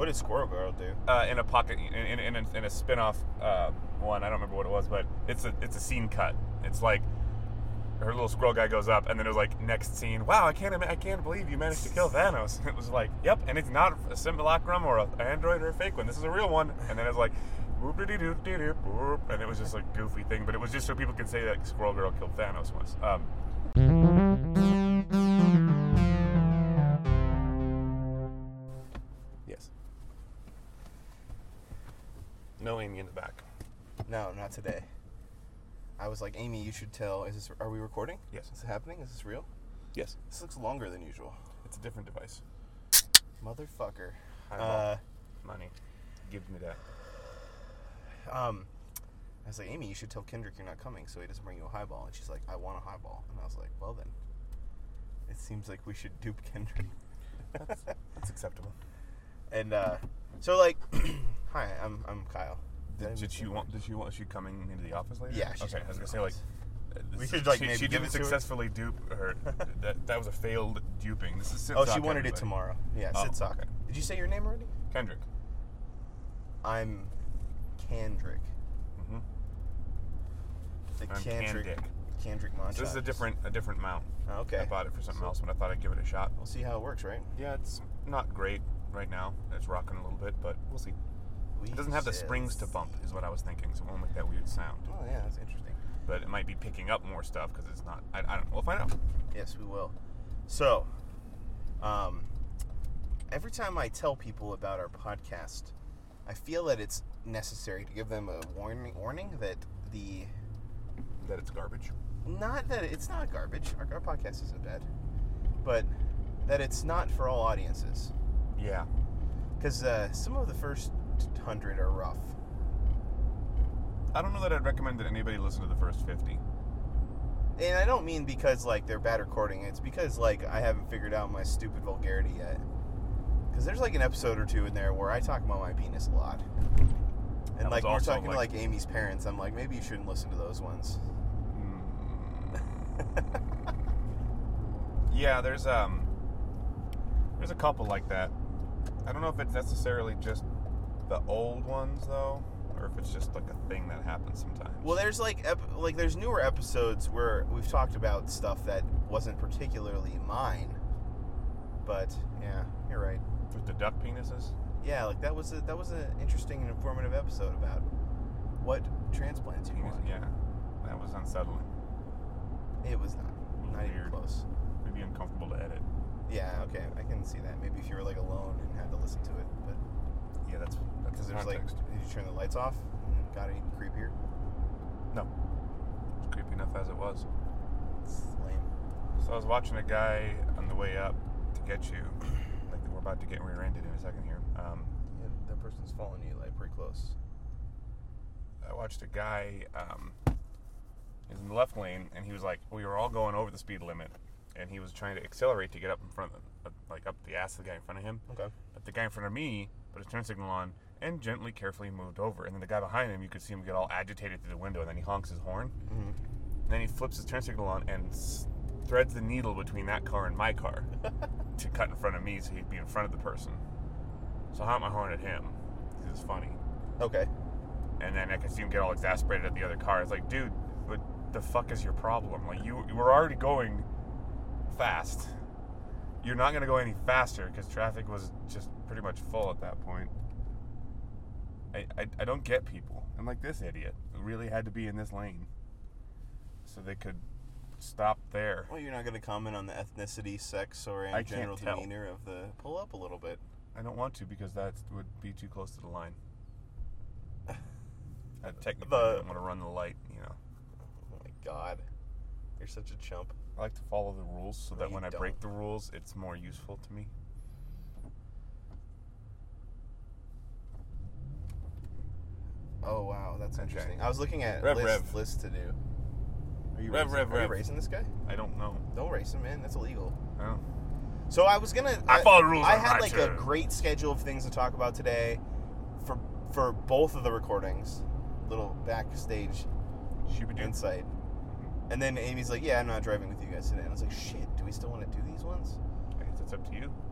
What did Squirrel Girl do? In a pocket, in a spin-off one. I don't remember what it was, but it's a scene cut. It's like her little squirrel guy goes up, and then it was like next scene. Wow, I can't believe you managed to kill Thanos. It was like, yep, and it's not a simulacrum or an android or a fake one. This is a real one. And then it's like, and it was just like goofy thing, but it was just so people could say that Squirrel Girl killed Thanos once. Yes. No Amy in the back. No, not today. I was like, Amy, you should tell. Are we recording? Yes. Is it happening? Is this real? Yes. This looks longer than usual. It's a different device. Motherfucker. Money. Give me that. I was like, Amy, you should tell Kendrick you're not coming so he doesn't bring you a highball. And she's like, I want a highball. And I was like, well then. It seems like we should dupe Kendrick. That's acceptable. And so like, hi, I'm Kyle. Did she coming into the office later? Yeah, she's okay. I was gonna say like, we should like maybe she give didn't it to successfully dupe her. that was a failed duping. This is Sid Oh, Sock, she wanted everybody. it tomorrow. Yeah, Oh, Sid Sock. okay. Did you say your name already? Kendrick. I'm Kendrick. Mm-hmm. The I'm Kendrick Montage. This is a different mount. Oh, okay. I bought it for something else, but I thought I'd give it a shot. We'll see how it works, right? Yeah, it's not great right now. It's rocking a little bit, but we'll see. It doesn't have the springs to bump, is what I was thinking, so it won't make that weird sound. Oh, yeah, that's interesting. But it might be picking up more stuff because it's not. I don't know. We'll find out. Yes, we will. So, every time I tell people about our podcast, I feel that it's necessary to give them a warning that That it's garbage. not that it's not garbage. Our podcast isn't bad, but that it's not for all audiences. Yeah. Because some of the first 100 are rough. I don't know that I'd recommend that anybody listen to the first 50. And I don't mean because, like, they're bad recording. It's because, like, I haven't figured out my stupid vulgarity yet. Because there's, like, an episode or two in there where I talk about my penis a lot. And, like, we're talking to, like, Amy's parents. I'm like, maybe you shouldn't listen to those ones. Yeah, there's a couple like that. I don't know if it's necessarily just the old ones, though, or if it's just, like, a thing that happens sometimes. Well, there's, like there's newer episodes where we've talked about stuff that wasn't particularly mine. But, yeah, you're right. With the duck penises? Yeah, like, that was an interesting and informative episode about what transplants you want. Yeah, that was unsettling. It was not. Not even Weird. close. Maybe uncomfortable to edit. Yeah, okay, I can see that. Maybe if you were, like, alone and had to listen to it, but... Yeah, that's Because the there's, like, context. did you turn the lights off and got any creepier? No. It's creepy enough as it was. It's lame. So I was watching a guy on the way up to get you. Like, we're about to get rear-ended in a second here. Yeah, that person's following you, like, pretty close. I watched a guy, he was in the left lane, and he was like, we were all going over the speed limit, and he was trying to accelerate to get up in front of, like, up the ass of the guy in front of him. Okay. But the guy in front of me put his turn signal on and gently, carefully moved over. And then the guy behind him, you could see him get all agitated through the window, and then he honks his horn. Mm-hmm. And then he flips his turn signal on and threads the needle between that car and my car to cut in front of me so he'd be in front of the person. So I honked my horn at him. This is funny. Okay. And then I could see him get all exasperated at the other car. It's like, dude, what the fuck is your problem? Like, you were already going fast. You're not going to go any faster because traffic was just pretty much full at that point. I don't get people. I'm like this idiot who really had to be in this lane so they could stop there. Well, you're not going to comment on the ethnicity, sex, or any general demeanor of the... Pull up a little bit. I don't want to because that would be too close to the line. I technically don't want to run the light, you know. Oh my god. You're such a chump. I like to follow the rules so that when I don't. break the rules, it's more useful to me. Oh, wow. That's Okay. interesting. I was looking at Rev. lists to do. Are you Rev. Are you racing this guy? I don't know. Don't race him, man. That's illegal. Oh. So I was gonna... I follow the rules I on had, my like, turn. a great schedule of things to talk about today for both of the recordings. Little backstage insight. And then Amy's like, yeah, I'm not driving with you guys today. And I was like, shit, do we still want to do these ones? I guess it's up to you.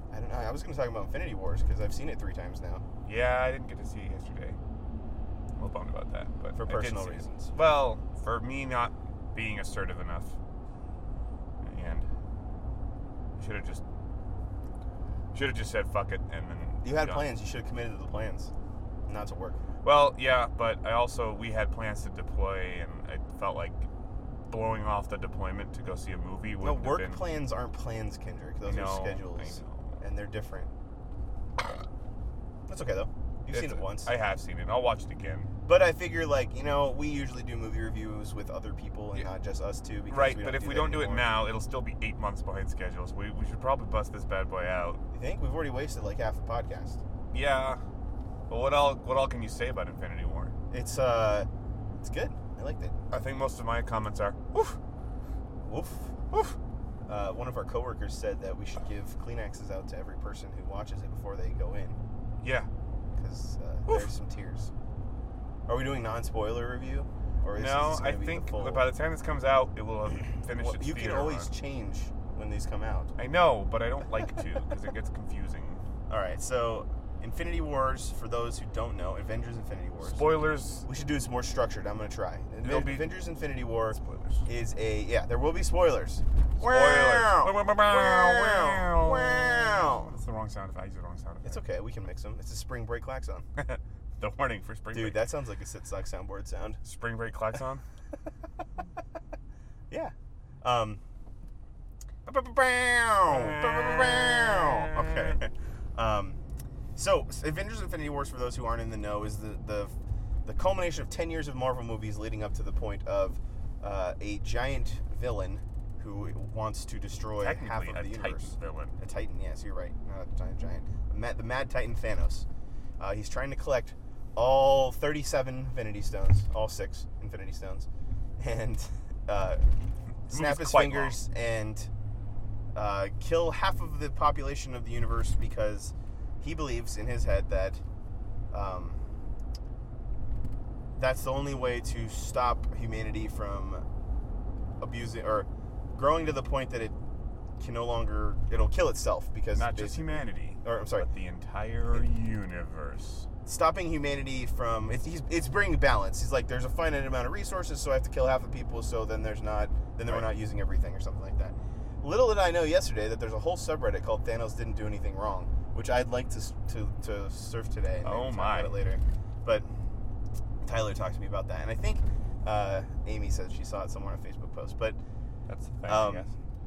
I don't know. I was going to talk about Infinity Wars because I've seen it 3 times now. Yeah, I didn't get to see it yesterday. I'm a little bummed about that, but For I did personal see it. reasons. Well, for me not being assertive enough, and should have just said fuck it, and then You had done. plans. You should have committed to the plans, not to work. Well, yeah, but we had plans to deploy, and I felt like blowing off the deployment to go see a movie would No, have work been. plans aren't plans, Kendrick. Those I are know, schedules, I know. and they're different. That's okay though. You've seen it once. I have seen it. I'll watch it again. But I figure, like, we usually do movie reviews with other people and Yeah. not just us two. Because Right, we but if we that don't do it anymore. now, it'll still be 8 months behind schedule. So we should probably bust this bad boy out. You think we've already wasted like half the podcast? Yeah. But what all can you say about Infinity War? It's good. I liked it. I think most of my comments are, woof, Woof. woof. One of our coworkers said that we should give Kleenexes out to every person who watches it before they go in, Yeah. because Woof. there's some tears. Are we doing non-spoiler review, or is No, this I gonna be think the full? by the time this comes out, it will have finished Well, its you can theater always run. change when these come out. I know, but I don't like to because it gets confusing. All right, so Infinity Wars, for those who don't know, Avengers Infinity Wars. Spoilers. We should do this more structured. I'm going to try. It'll be- Avengers Infinity War Spoilers. is there will be spoilers. Spoilers. Wow. Wow. Wow. Wow. That's the wrong sound effect. I used the wrong sound effect. It's okay. We can mix them. It's a spring break klaxon. The warning for spring Dude, break. that sounds like a sit sock soundboard sound. Spring break klaxon. Yeah. Okay. So Avengers Infinity Wars, for those who aren't in the know, is the culmination of 10 years of Marvel movies leading up to the point of a giant villain who wants to destroy half Technically of a the universe. Titan villain. A Titan, yes, you're right. Not a giant. The Mad Titan Thanos. He's trying to collect all 37 Infinity Stones, all 6 Infinity Stones, and snap his quite fingers and kill half of the population of the universe because he believes in his head that that's the only way to stop humanity from abusing or growing to the point that it can no longer, it'll kill itself because Not just humanity, or I'm sorry, but the entire universe. stopping humanity from it's bringing balance. He's like, there's a finite amount of resources, so I have to kill half the people, so then we're not using everything or something like that. Little did I know yesterday that there's a whole subreddit called Thanos Didn't Do Anything Wrong, which I'd like to surf today and maybe talk about it later. But Tyler talked to me about that, and I think Amy said she saw it somewhere on a Facebook post. But That's the thing, I guess.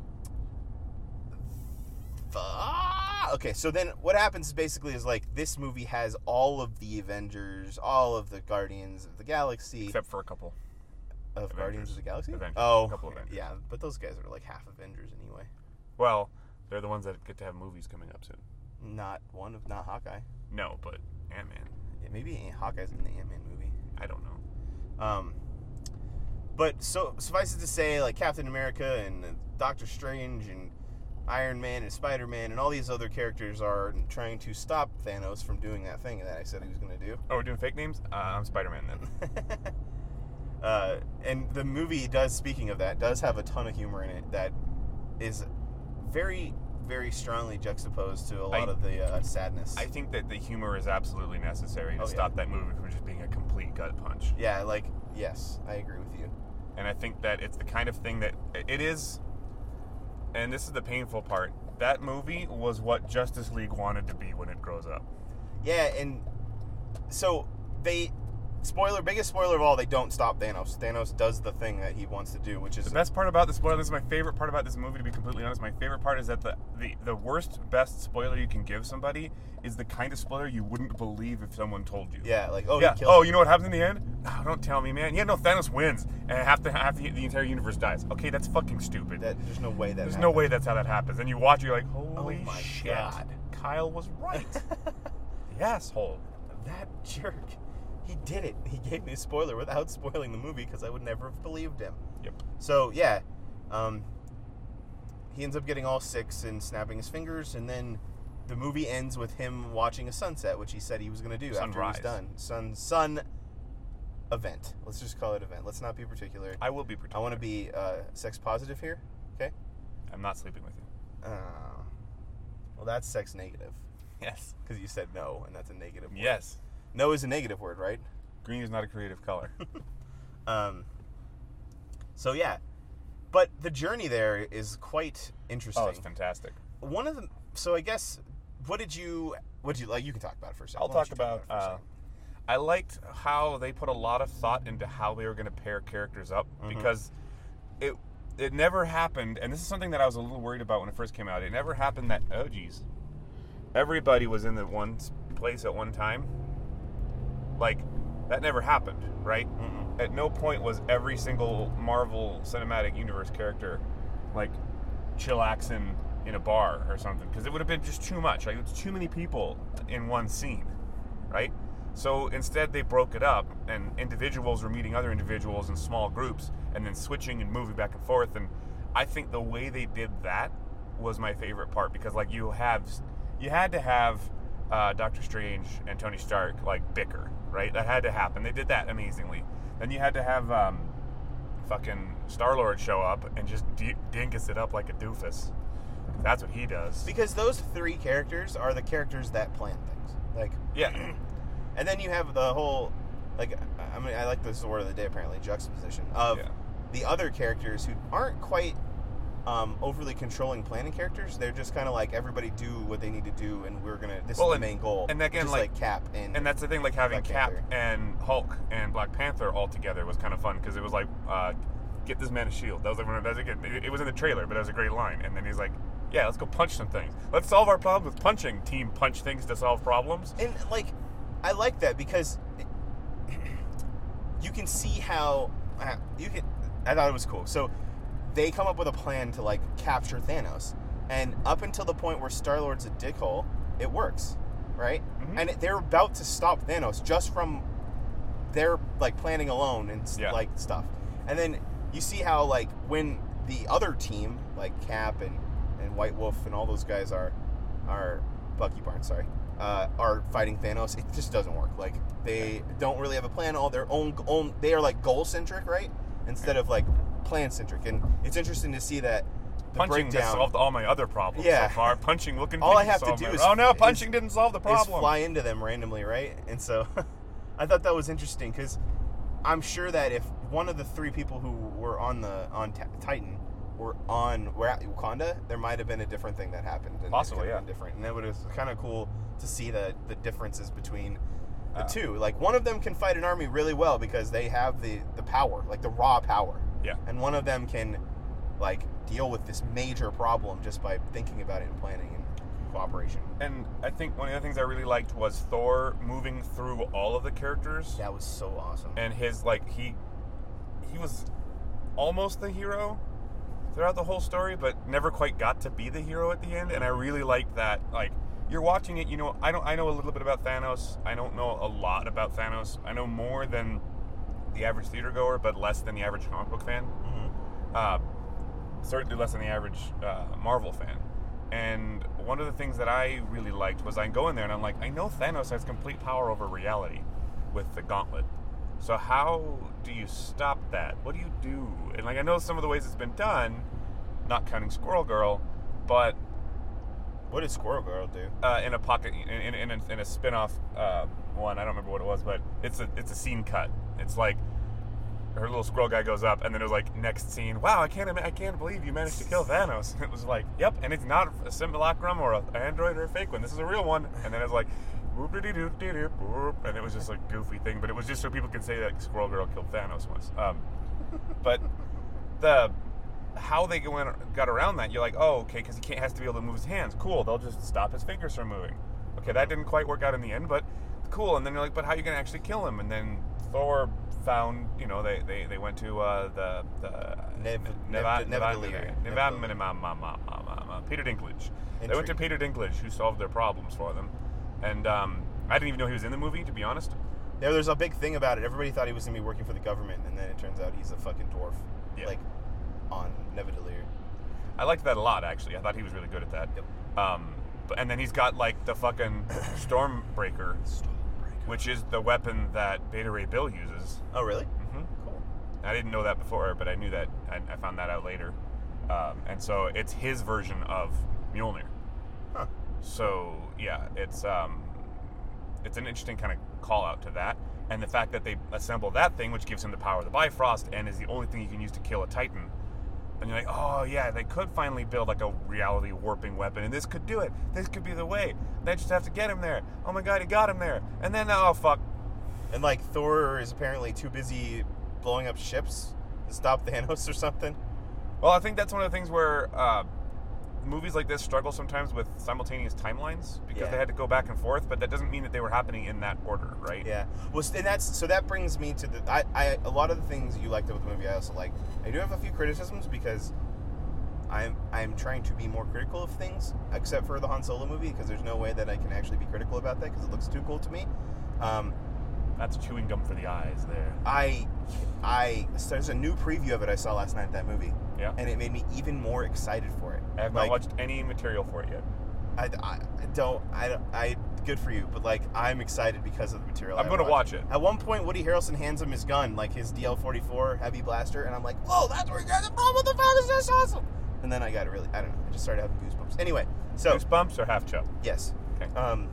Okay, so then what happens basically is like this movie has all of the Avengers, all of the Guardians of the Galaxy, Except for a couple. of Avengers. Guardians of the Galaxy. Avengers. Oh, A couple Avengers. yeah, but those guys are like half Avengers anyway. Well, they're the ones that get to have movies coming up soon. Not Hawkeye. No, but Ant-Man. Yeah, maybe Hawkeye's in the Ant-Man movie. I don't know. But so suffice it to say, like Captain America and Doctor Strange and Iron Man and Spider-Man and all these other characters are trying to stop Thanos from doing that thing that I said he was going to do. Oh, we're doing fake names? I'm Spider-Man then. And the movie does, speaking of that, does have a ton of humor in it that is very, very strongly juxtaposed to a lot of the sadness. I think that the humor is absolutely necessary to Oh, yeah. stop that movie from just being a complete gut punch. Yeah, like, yes, I agree with you. And I think that it's the kind of thing that it is, and this is the painful part, that movie was what Justice League wanted to be when it grows up. Yeah, and so biggest spoiler of all, they don't stop Thanos. Thanos does the thing that he wants to do, which is The best part about the spoiler, this is my favorite part about this movie, to be completely honest, my favorite part is that the worst, best spoiler you can give somebody is the kind of spoiler you wouldn't believe if someone told you. yeah, like, oh, Yeah. he killed Oh, him. you know what happens in the end? No, don't tell me, man. Yeah, no, Thanos wins, and half the entire universe dies. Okay, that's fucking stupid. There's no way that There's happened. no way that's how that happens. And you watch, you're like, holy Oh my shit, God. Kyle was right. The asshole. That jerk. He did it. He gave me a spoiler without spoiling the movie because I would never have believed him. Yep. So, yeah. He ends up getting all 6 and snapping his fingers, and then the movie ends with him watching a sunset, which he said he was going to do after Sunrise. he was done. Sun event. Let's just call it event. Let's not be particular. I will be particular. I want to be sex positive here, okay? I'm not sleeping with you. Well, that's sex negative. Yes. Because you said no, and that's a negative word. Yes. No is a negative word, right? Green is not a creative color. So yeah, but the journey there is quite interesting. Oh, it's fantastic. One of the so I guess what did you like? You can talk about it for a second. I'll Why don't talk you about. it for a second? I liked how they put a lot of thought into how they were going to pair characters up because it never happened, and this is something that I was a little worried about when it first came out. It never happened that everybody was in the one place at one time. Like that never happened, right? Mm-mm. At no point was every single Marvel Cinematic Universe character like chillaxing in a bar or something, because it would have been just too much. Like, it's too many people in one scene, right? So instead they broke it up, and individuals were meeting other individuals in small groups and then switching and moving back and forth. And I think the way they did that was my favorite part, because like you had to have Doctor Strange and Tony Stark like bicker, right? That had to happen. They did that amazingly. Then you had to have fucking Star-Lord show up and just dingus it up like a doofus. That's what he does. Because those three characters are the characters that plan things. Like, yeah. And then you have the whole, like, I mean, I like this word of the day apparently, juxtaposition of the other characters who aren't quite overly controlling planning characters. They're just kind of like, everybody do what they need to do, and we're gonna. This is the main goal. And again, just like Cap and that's the thing. Like having Cap and Hulk and Black Panther all together was kind of fun, because it was like, get this man a shield. That was like, it was in the trailer, but it was a great line. And then he's like, yeah, let's go punch some things. Let's solve our problems with punching. Team punch things to solve problems. And like, I like that because you can see how I thought it was cool. So they come up with a plan to like capture Thanos, and up until the point where Star-Lord's a dickhole, it works, right? Mm-hmm. And they're about to stop Thanos just from their like planning alone and like stuff. And then you see how like when the other team, like Cap and White Wolf and all those guys are Bucky Barnes, sorry, are fighting Thanos, it just doesn't work. Like they don't really have a plan. All their own they are like goal centric, right? Instead of like plan centric. And it's interesting to see that the punching breakdown solved all my other problems so far. Punching will continue. All I have to do is punching didn't solve the problem. Is fly into them randomly, right? And so I thought that was interesting, because I'm sure that if one of the three people who were on Titan were at Wakanda, there might have been a different thing that happened. And possibly, yeah. Different. And it was kind of cool to see the differences between the two. Like, one of them can fight an army really well because they have the power, like the raw power. Yeah. And one of them can, like, deal with this major problem just by thinking about it and planning and cooperation. And I think one of the things I really liked was Thor moving through all of the characters. That was so awesome. And his, like, he was almost the hero throughout the whole story, but never quite got to be the hero at the end. And I really liked that. Like, you're watching it, you know, I know a little bit about Thanos. I don't know a lot about Thanos. I know more than the average theater goer, but less than the average comic book fan. Mm-hmm. Certainly less than the average Marvel fan. And one of the things that I really liked was I go in there and I'm like, I know Thanos has complete power over reality with the gauntlet. So how do you stop that? What do you do? And like, I know some of the ways it's been done, not counting Squirrel Girl, but what did Squirrel Girl do? In a pocket, in a spin-off one, I don't remember what it was, but it's a scene cut. It's like her little squirrel guy goes up, and then it was like, next scene, wow, I can't believe you managed to kill Thanos. And it was like, yep, and it's not a simulacrum or an android or a fake one. This is a real one. And then it was like, and it was just like goofy thing, but it was just so people could say that Squirrel Girl killed Thanos once. But how they got around that, you're like, oh, okay, because he has to be able to move his hands. Cool, they'll just stop his fingers from moving. Okay, that didn't quite work out in the end, but cool. And then you're like, but how are you going to actually kill him? And then Thor found, you know, they went to the Peter Dinklage. They went to Peter Dinklage, who solved their problems for them. And I didn't even know he was in the movie, to be honest. Yeah, there's a big thing about it. Everybody thought he was going to be working for the government, and then it turns out he's a fucking dwarf. Yeah. Like, on Nebuchadnezzar. I liked that a lot, actually. I thought he was really good at that. Yep. And then he's got, like, the fucking Stormbreaker, which is the weapon that Beta Ray Bill uses. Oh, really? Mm-hmm. Cool. I didn't know that before, but I knew that. I found that out later. And so it's his version of Mjolnir. Huh. So yeah, it's an interesting kind of call out to that, and the fact that they assemble that thing, which gives him the power of the Bifrost, and is the only thing you can use to kill a Titan. And you're like, oh yeah, they could finally build like a reality warping weapon, and this could do it. This could be the way. They just have to get him there. Oh my god, he got him there. And then, oh fuck. And like Thor is apparently too busy blowing up ships to stop Thanos or something. Well, I think that's one of the things where movies like this struggle sometimes with simultaneous timelines because they had to go back and forth, but that doesn't mean that they were happening in that order, right? Yeah. Well, and that brings me to a lot of the things you liked about the movie I also like. I do have a few criticisms because I'm trying to be more critical of things, except for the Han Solo movie, because there's no way that I can actually be critical about that because it looks too cool to me. That's chewing gum for the eyes there. There's a new preview of it I saw last night, that movie. Yeah. And it made me even more excited for it. I have not watched any material for it yet. Good for you, but like, I'm excited because of the material. I'm going to watch it. At one point, Woody Harrelson hands him his gun, like his DL-44 heavy blaster, and I'm like, whoa, that's where you got it from? What the fuck is this awesome? And then I got I don't know, I just started having goosebumps. Anyway, so. Goosebumps or half chub? Yes. Okay.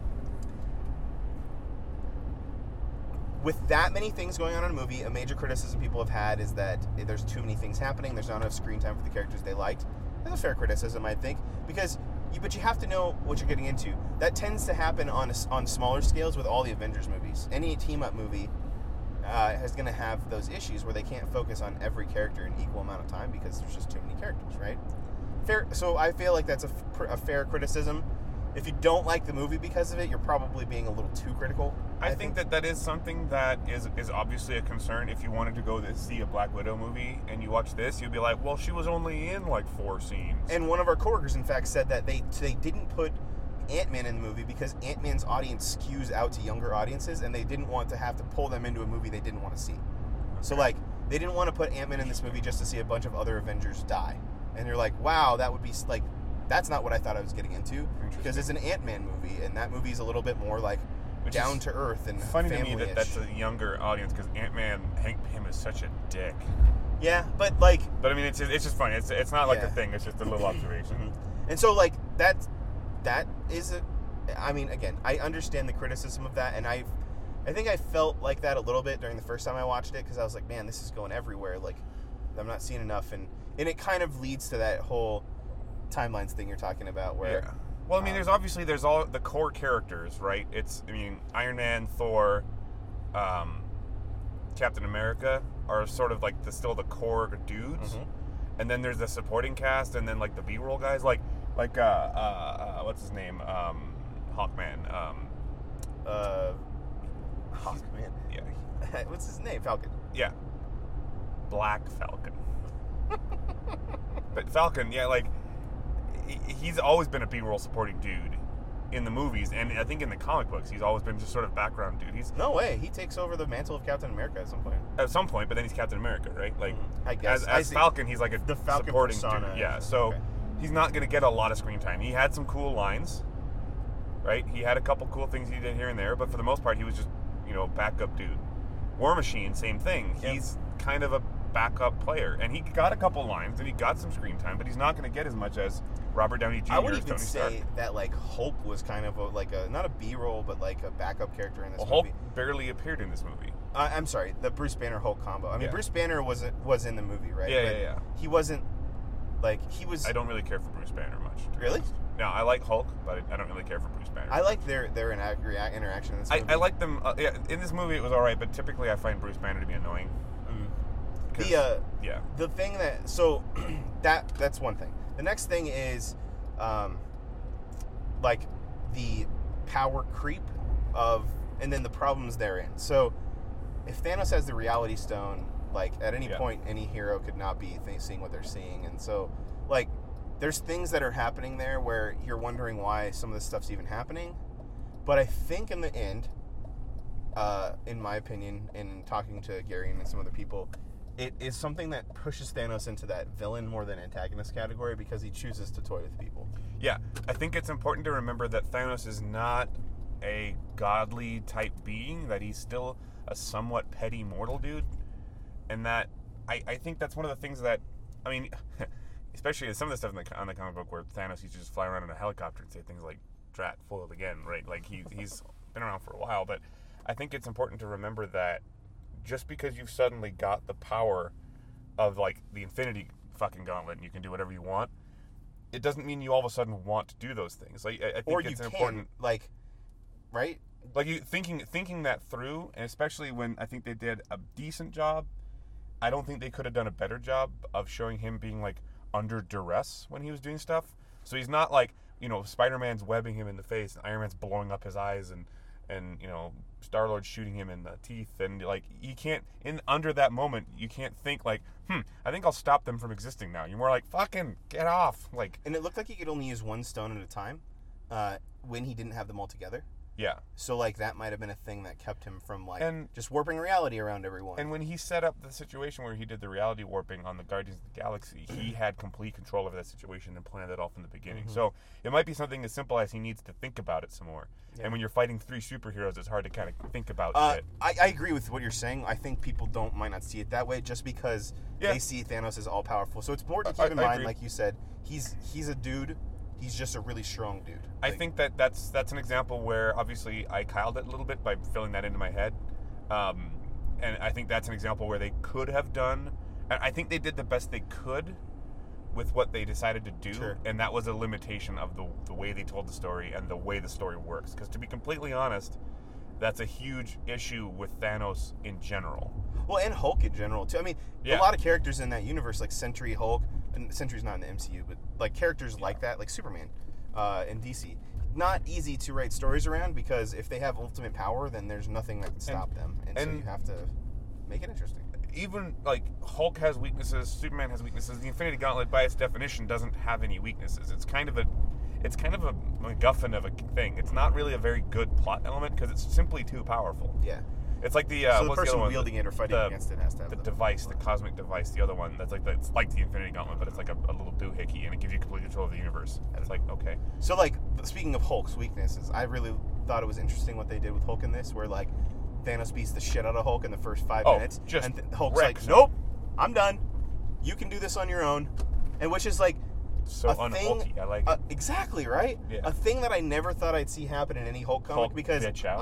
With that many things going on in a movie, a major criticism people have had is that there's too many things happening. There's not enough screen time for the characters they liked. That's a fair criticism, I think, because you have to know what you're getting into. That tends to happen on smaller scales with all the Avengers movies. Any team-up movie is going to have those issues where they can't focus on every character in equal amount of time because there's just too many characters, right? Fair. So I feel like that's a fair criticism. If you don't like the movie because of it, you're probably being a little too critical. I think that is something that is obviously a concern. If you wanted to go to see a Black Widow movie and you watch this, you'd be like, well, she was only in like 4 scenes. And one of our coworkers, in fact, said that they didn't put Ant-Man in the movie because Ant-Man's audience skews out to younger audiences, and they didn't want to have to pull them into a movie they didn't want to see. Okay. So, like, they didn't want to put Ant-Man in this movie just to see a bunch of other Avengers die. And you're like, wow, that would be, like, that's not what I thought I was getting into. Because it's an Ant-Man movie, and that movie's a little bit more, like, down to earth and funny family-ish. to me that's a younger audience because Ant-Man, Hank Pym is such a dick. Yeah, but like. But I mean, it's just funny. It's not like a thing. It's just a little observation. Mm-hmm. And so like that is I mean, again, I understand the criticism of that, and I think I felt like that a little bit during the first time I watched it because I was like, man, this is going everywhere. Like, I'm not seeing enough, and it kind of leads to that whole timelines thing you're talking about where. Yeah. Well, I mean, there's all the core characters, right? Iron Man, Thor, Captain America are sort of like still the core dudes, and then there's the supporting cast, and then like the B-roll guys, like what's his name, Hawkman, Hawkman, yeah, what's his name, Falcon, yeah, Black Falcon, but Falcon, yeah, like. He's always been a B-roll supporting dude in the movies, and I think in the comic books, he's always been just sort of background dude. No way. He takes over the mantle of Captain America at some point. At some point, but then he's Captain America, right? Like, I guess. As Falcon, he's like the Falcon supporting persona. dude. Yeah, so he's not going to get a lot of screen time. He had some cool lines, right? He had a couple cool things he did here and there, but for the most part, he was just, backup dude. War Machine, same thing. Yep. He's kind of a backup player, and he got a couple lines, and he got some screen time, but he's not going to get as much as Robert Downey Jr. I would even Tony say Stark. that like Hulk was kind of not a B-roll, but like a backup character in this movie. Hulk barely appeared in this movie. I'm sorry, the Bruce Banner Hulk combo. I mean, Bruce Banner was in the movie, right? Yeah. He wasn't he was. I don't really care for Bruce Banner much. Really? No, I like Hulk, but I don't really care for Bruce Banner. I like their interaction in this movie. I like them. In this movie, it was all right, but typically I find Bruce Banner to be annoying. The thing that's one thing. The next thing is, like the power creep and then the problems therein. So, if Thanos has the Reality Stone, like at any point, any hero could not be seeing what they're seeing, and so like there's things that are happening there where you're wondering why some of this stuff's even happening. But I think in the end, in my opinion, in talking to Gary and some other people, it is something that pushes Thanos into that villain more than antagonist category because he chooses to toy with people. Yeah, I think it's important to remember that Thanos is not a godly type being, that he's still a somewhat petty mortal dude, and that I think that's one of the things that, I mean, especially some of the stuff on the comic book where Thanos used to just fly around in a helicopter and say things like "Drat, foiled again," right? Like he's been around for a while, but I think it's important to remember that just because you've suddenly got the power of like the Infinity fucking Gauntlet and you can do whatever you want, it doesn't mean you all of a sudden want to do those things. Like I think or it's you important, like, right? like you thinking that through, and especially when I think they did a decent job. I don't think they could have done a better job of showing him being like under duress when he was doing stuff. So he's not like, Spider-Man's webbing him in the face and Iron Man's blowing up his eyes and Star-Lord shooting him in the teeth, and like you can't under that moment you can't think like, I think I'll stop them from existing now. You're more like, fucking get off. Like, and it looked like he could only use one stone at a time when he didn't have them all together. yeah. So like that might have been a thing that kept him from like And- just warping reality around everyone. And when he set up the situation where he did the reality warping on the Guardians of the Galaxy, he had complete control over that situation and planned it all from the beginning. So it might be something as simple as he needs to think about it some more. Yeah. And when you're fighting 3 superheroes, it's hard to kind of think about shit. I agree with what you're saying. I think people might not see it that way just because Yeah. they see Thanos as all powerful. So it's more to I keep in mind, agree. like you said, he's a dude. He's just a really strong dude. I think that's an example where obviously I Kyled it a little bit by filling that into my head. And I think that's an example where they could have done, and I think they did the best they could with what they decided to do. Sure. And that was a limitation of the way they told the story and the way the story works. Because to be completely honest, that's a huge issue with Thanos in general. Well, and Hulk in general too. I mean, Yeah. a lot of characters in that universe, like Sentry, Hulk, and Sentry's not in the MCU, but like characters like that, like Superman, in DC, not easy to write stories around because if they have ultimate power, then there's nothing that can stop them, and so you have to make it interesting. Even like Hulk has weaknesses, Superman has weaknesses. The Infinity Gauntlet, by its definition, doesn't have any weaknesses. It's kind of a MacGuffin of a thing. It's not really a very good plot element because it's simply too powerful. Yeah. It's like the So the what's the person other one? wielding it or fighting against it has to have the the device, the cosmic device. The other one that's like it's like the Infinity Gauntlet, but it's like a little doohickey, and it gives you complete control of the universe. It's like, okay, So, like, speaking of Hulk's weaknesses, I really thought it was interesting what they did with Hulk in this, where, like, Thanos beats the shit out of Hulk in the first 5 minutes. just and Hulk's wrecks like, him. nope, I'm done. You can do this on your own. And which is, like, so a thing... un-Hulky. I like it. Exactly, right? Yeah. A thing that I never thought I'd see happen in any Hulk comic Hulk because bitch out.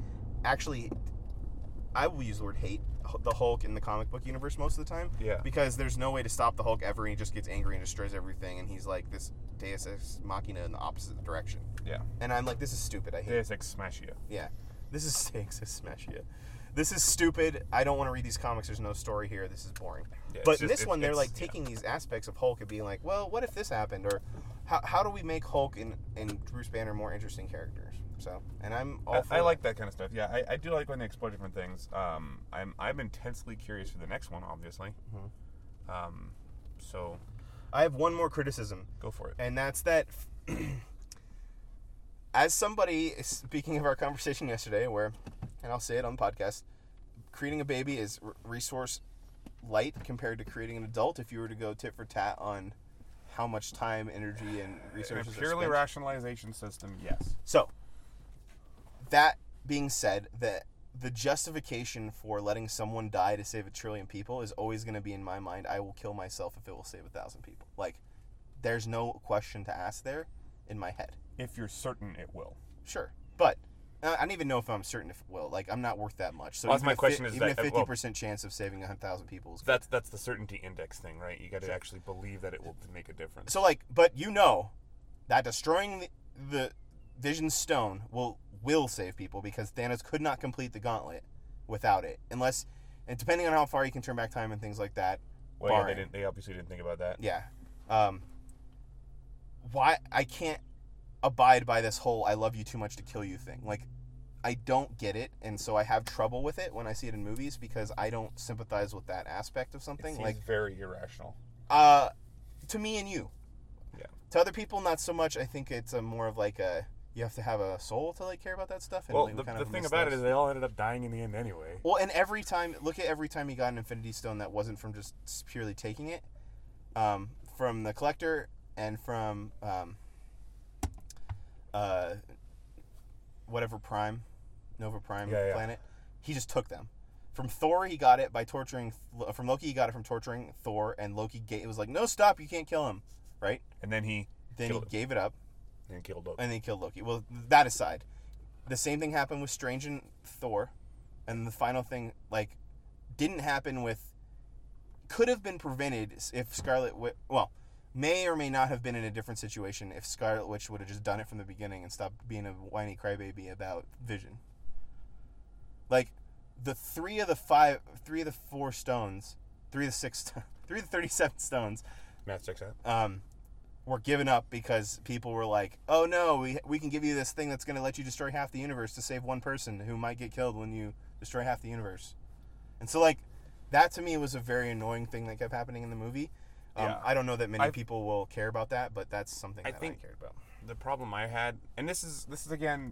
I will use the word hate the Hulk in the comic book universe most of the time. Yeah. Because there's no way to stop the Hulk ever, and he just gets angry and destroys everything, and he's like this Deus Ex Machina in the opposite direction. Yeah. And I'm like, this is stupid. I hate it. Deus Ex Machina. Yeah. This is Smash ya. This is stupid. I don't want to read these comics. There's no story here. This is boring. Yeah, but it's in just- this one, they're like yeah. taking these aspects of Hulk and being like, well, what if this happened? Or how do we make Hulk and Bruce Banner more interesting characters? So, and I'm all for I it. like that kind of stuff. Yeah, I do like when they explore different things. I'm intensely curious for the next one, obviously. So I have one more criticism, go for it. and that's that as somebody, speaking of our conversation yesterday, where, and I'll say it on the podcast, creating a baby is resource light compared to creating an adult if you were to go tit for tat on how much time, energy, and In a resources are purely spent. rationalization system, yes. So, that being said, the justification for letting someone die to save 1 trillion people is always going to be in my mind. I will kill myself if it will save 1,000 people. Like, there's no question to ask there in my head. If you're certain it will. Sure, but I don't even know if I'm certain if it will. Like, I'm not worth that much. So Well, that's even my a question is even that- a 50% chance of saving 100,000 people is good. That's the certainty index thing, right? You got to actually believe that it will make a difference. So, like, but you know that destroying the Vision Stone will save people because Thanos could not complete the gauntlet without it. Unless, and depending on how far you can turn back time and things like that. Well, yeah, barring. they obviously didn't think about that. Yeah. Why I can't abide by this whole I love you too much to kill you thing. Like, I don't get it, and so I have trouble with it when I see it in movies because I don't sympathize with that aspect of It something. seems Like, very irrational. to me and you. Yeah. To other people, not so much. I think it's a more of like a you have to have a soul to like care about that stuff. And Well, like, we kind the of thing miss about it those. is they all ended up dying in the end anyway. Well, and every time he got an Infinity Stone that wasn't from just purely taking it, from the Collector and from whatever Nova Prime Yeah. planet, he just took them. From Thor, he got it by torturing. From Loki, he got it from torturing Thor, and Loki it was like, no, stop, you can't kill him, right? And then he gave it up, and killed Loki. and then he killed Loki. Well, that aside, the same thing happened with Strange and Thor, and the final thing didn't happen with. Could have been prevented if Scarlet Witch. Well, may or may not have been in a different situation if Scarlet Witch would have just done it from the beginning and stopped being a whiny crybaby about Vision. The 3 of the 4 stones, 3 of the 6, 3 of the 37 stones, Math checks out. were given up because people were like, "Oh no, we can give you this thing that's going to let you destroy half the universe to save one person who might get killed when you destroy half the universe." And so that to me was a very annoying thing that kept happening in the movie. Yeah. I don't know that many people will care about that, but that's something that I think cared about. The problem I had, and this is again,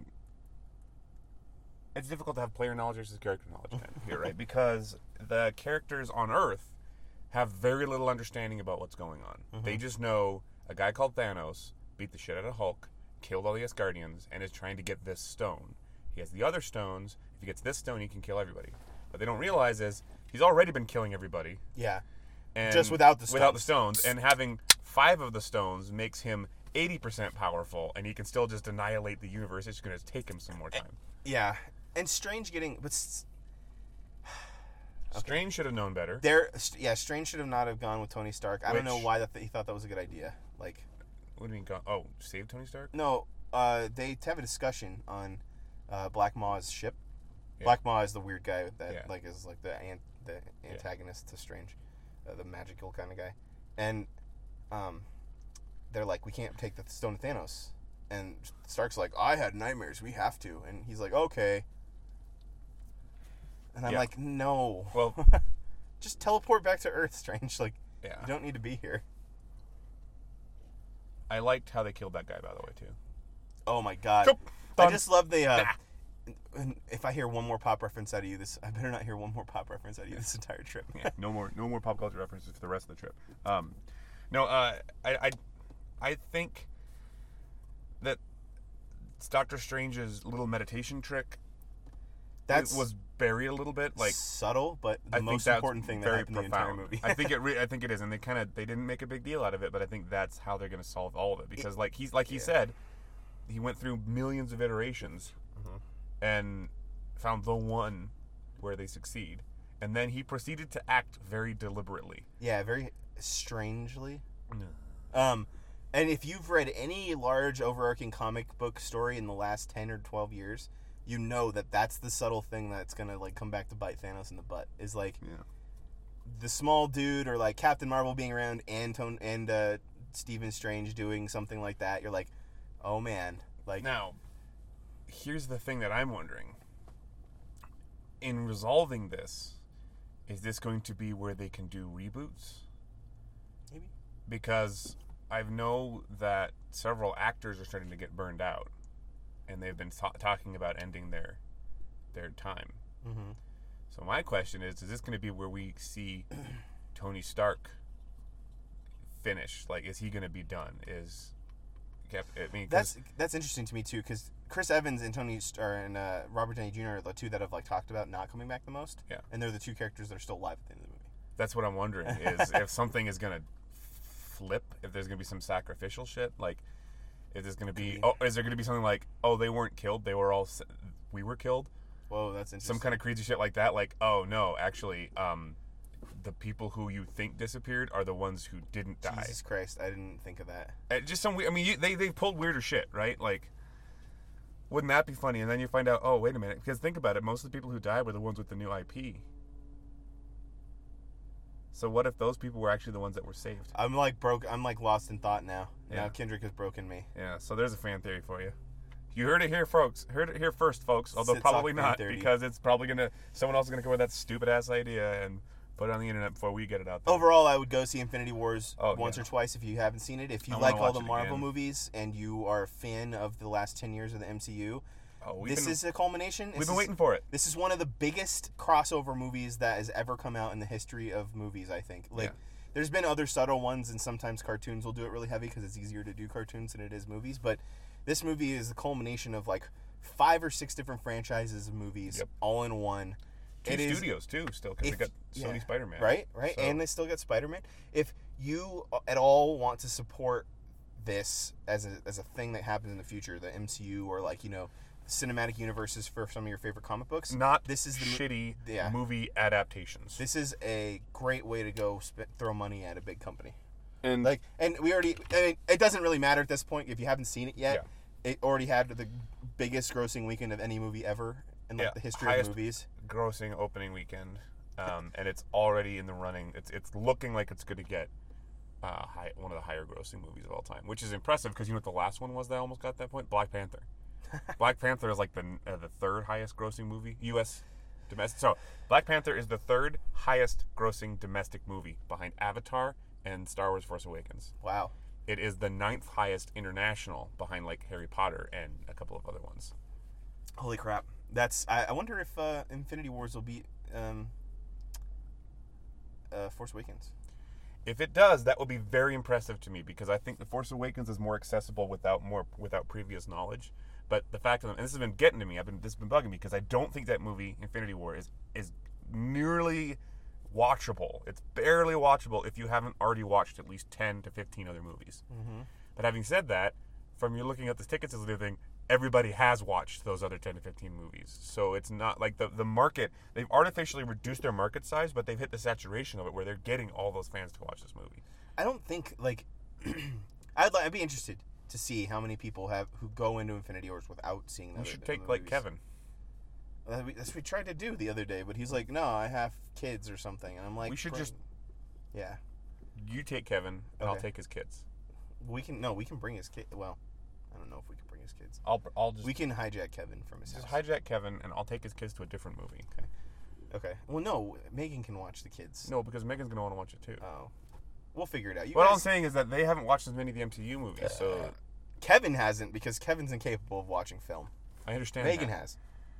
it's difficult to have player knowledge versus character knowledge here, right? Because the characters on Earth have very little understanding about what's going on. Mm-hmm. They just know a guy called Thanos beat the shit out of Hulk, killed all the Asgardians, and is trying to get this stone. He has the other stones. If he gets this stone, he can kill everybody. What they don't realize is he's already been killing everybody. Yeah. And just without the stones. Without the stones. And having 5 of the stones makes him 80% powerful, and he can still just annihilate the universe. It's going to take him some more time. Yeah. And Strange getting... But Strange should have known better. Strange should have not have gone with Tony Stark. I don't know why he thought that was a good idea. What do you mean? Save Tony Stark? No, they have a discussion on Black Maw's ship. Yeah. Black Maw is the weird guy that is the antagonist to Strange, the magical kind of guy, and they're like, we can't take the stone to Thanos, and Stark's like, I had nightmares, we have to, and he's like, okay. And I'm like, no. Well, just teleport back to Earth, Strange. You don't need to be here. I liked how they killed that guy, by the way, too. Oh my god. I just love the... if I hear one more pop reference out of you, I better not hear one more pop reference out of you this entire trip. No more pop culture references for the rest of the trip. I think that Doctor Strange's little meditation trick was buried a little bit, subtle, but the most important thing that happened in the entire movie. I think it is, and they didn't make a big deal out of it, but I think that's how they're going to solve all of it, because he said, he went through millions of iterations and found the one where they succeed, and then he proceeded to act very deliberately. Yeah, very strangely. And if you've read any large overarching comic book story in the last 10 or 12 years, you know that that's the subtle thing that's gonna come back to bite Thanos in the butt. Is the small dude, or Captain Marvel being around, and Stephen Strange doing something like that. You're like, oh man. Now, here's the thing that I'm wondering. In resolving this, is this going to be where they can do reboots? Maybe. Because I know that several actors are starting to get burned out, and they've been talking about ending their time. Mm-hmm. So my question is this going to be where we see Tony Stark finish? Is he going to be done? That's interesting to me too, because Chris Evans and Robert Downey Jr. are the two that have talked about not coming back the most. Yeah, and they're the two characters that are still alive at the end of the movie. That's what I'm wondering is if something is going to flip, if there's going to be some sacrificial shit, if there's going to be, is there going to be something they weren't killed, we were killed. Whoa, that's interesting. Some kind of crazy shit like that, oh no, actually, the people who you think disappeared are the ones who didn't die. Jesus Christ, I didn't think of that. Just some weird, they pulled weirder shit, right? Wouldn't that be funny? And then you find out, oh, wait a minute, because think about it, most of the people who died were the ones with the new IP. So what if those people were actually the ones that were saved? I'm lost in thought now. Yeah. Now Kendrick has broken me. Yeah, so there's a fan theory for you. You heard it here, folks. Heard it here first, folks. Although probably not, because it's probably someone else is gonna come with that stupid ass idea and put it on the internet before we get it out there. Overall, I would go see Infinity Wars once or twice if you haven't seen it. If you like all the Marvel movies and you are a fan of the last 10 years of the MCU, this is a culmination. We've been waiting for it. This is one of the biggest crossover movies that has ever come out in the history of movies, I think. There's been other subtle ones, and sometimes cartoons will do it really heavy because it's easier to do cartoons than it is movies. But this movie is the culmination of 5 or 6 different franchises of movies all in one. It is studios too, still, because they got Sony Spider-Man. Right. So- And they still got Spider-Man. If you at all want to support this as a thing that happens in the future, the MCU or like, cinematic universes for some of your favorite comic books, not this is the shitty movie adaptations. This is a great way to go throw money at a big company. And We already. I mean, it doesn't really matter at this point if you haven't seen it yet. Yeah. It already had the biggest grossing weekend of any movie ever in the history highest of movies. grossing opening weekend, and it's already in the running. It's looking like it's going to get one of the higher grossing movies of all time, which is impressive because you know what the last one was that almost got that point? Black Panther. Black Panther is like the third highest grossing movie, U.S. domestic. So Black Panther is the third highest grossing domestic movie behind Avatar and Star Wars: Force Awakens. Wow. It is the 9th highest international behind like Harry Potter and a couple of other ones. Holy crap! I wonder if Infinity Wars will beat Force Awakens. If it does, that will be very impressive to me because I think The Force Awakens is more accessible without previous knowledge. But the fact of, and this has been getting to me, this has been bugging me because I don't think that movie Infinity War is nearly watchable. It's barely watchable if you haven't already watched at least 10 to 15 other movies. Mm-hmm. But having said that, from you looking at the tickets and everything, everybody has watched those other 10 to 15 movies. So it's not like the market, they've artificially reduced their market size, but they've hit the saturation of it where they're getting all those fans to watch this movie. I don't think, I'd be interested to see how many people who go into Infinity Wars without seeing them. You should take, like, Kevin. That's what we tried to do the other day, but he's like, no, I have kids or something. And I'm like, we should just... Yeah. You take Kevin, and I'll take his kids. We can bring his kid. Well, I don't know if we can bring his kids. I'll just... We can hijack Kevin from his house. Just hijack Kevin, and I'll take his kids to a different movie. Okay. Well, no, Megan can watch the kids. No, because Megan's going to want to watch it, too. Oh. We'll figure it out. What I'm saying is that they haven't watched as many of the MCU movies, so... Kevin hasn't, because Kevin's incapable of watching film. I understand Megan has.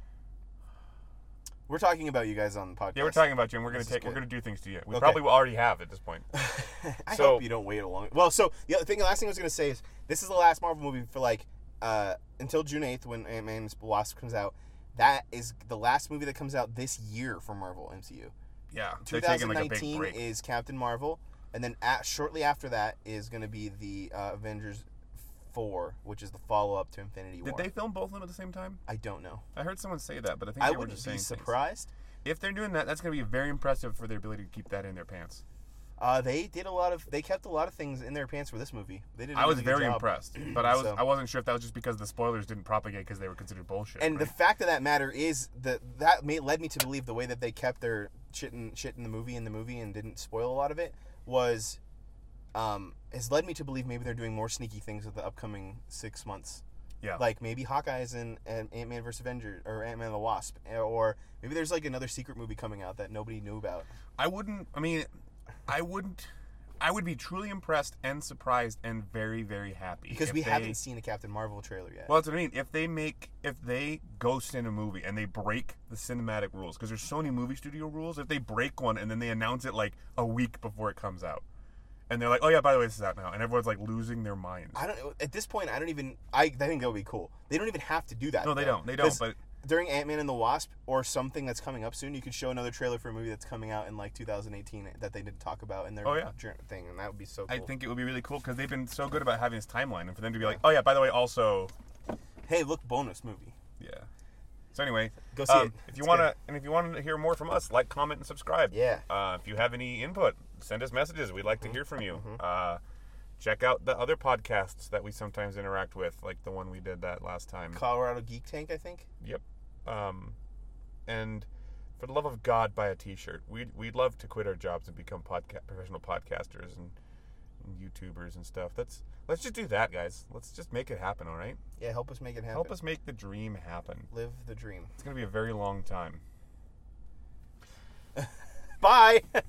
We're talking about you guys on the podcast. Yeah, we're talking about you, and we're gonna do things to you. We probably already have at this point. I hope you don't wait a long. Well, so the last thing I was gonna say is this is the last Marvel movie for until June 8th when Ant-Man and the Wasp comes out. That is the last movie that comes out this year for Marvel MCU. Yeah, 2019 is Captain Marvel, and then shortly after that is going to be the Avengers 4, which is the follow-up to Infinity War. Did they film both of them at the same time? I don't know. I heard someone say that, but I think I they were just saying wouldn't be surprised. If they're doing that, that's going to be very impressive for their ability to keep that in their pants. They kept a lot of things in their pants for this movie. They did. I was very impressed, but I wasn't sure if that was just because the spoilers didn't propagate because they were considered bullshit. And the fact of that matter is that led me to believe the way that they kept their shit in the movie and didn't spoil a lot of it has led me to believe maybe they're doing more sneaky things with the upcoming 6 months. Yeah. Like maybe Hawkeye's in Ant-Man vs. Avengers or Ant-Man and the Wasp, or maybe there's like another secret movie coming out that nobody knew about. I would be truly impressed and surprised and very, very happy. Because we haven't seen a Captain Marvel trailer yet. Well, that's what I mean. If they ghost in a movie and they break the cinematic rules, because there's Sony movie studio rules, if they break one and then they announce it like a week before it comes out, and they're like, oh yeah, by the way, this is out now, and everyone's like losing their minds. At this point, I think that would be cool. They don't even have to do that. No, they don't. They don't, but... During Ant-Man and the Wasp, or something that's coming up soon, you could show another trailer for a movie that's coming out in like 2018 that they didn't talk about in their thing, and that would be so cool. I think it would be really cool because they've been so good about having this timeline, and for them to be like, oh yeah, by the way, also, hey, look, bonus movie. Yeah. So anyway, go see it. If you want to hear more from us, like, comment, and subscribe. Yeah. If you have any input, send us messages. We'd like to hear from you. Mm-hmm. Check out the other podcasts that we sometimes interact with, like the one we did that last time. Colorado Geek Tank, I think. Yep. And for the love of God, buy a T-shirt. We'd love to quit our jobs and become professional podcasters and YouTubers and stuff. Let's just do that, guys. Let's just make it happen, all right? Yeah, help us make it happen. Help us make the dream happen. Live the dream. It's going to be a very long time. Bye!